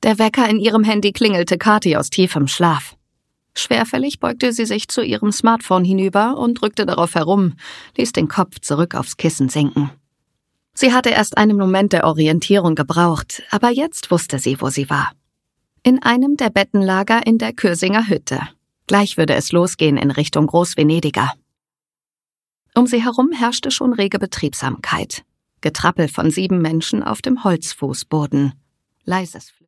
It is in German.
Der Wecker in ihrem Handy klingelte Kathi aus tiefem Schlaf. Schwerfällig beugte sie sich zu ihrem Smartphone hinüber und drückte darauf herum, ließ den Kopf zurück aufs Kissen sinken. Sie hatte erst einen Moment der Orientierung gebraucht, aber jetzt wusste sie, wo sie war. In einem der Bettenlager in der Kürsinger Hütte. Gleich würde es losgehen in Richtung Groß-Venediger. Um sie herum herrschte schon rege Betriebsamkeit. Getrappel von 7 Menschen auf dem Holzfußboden. Leises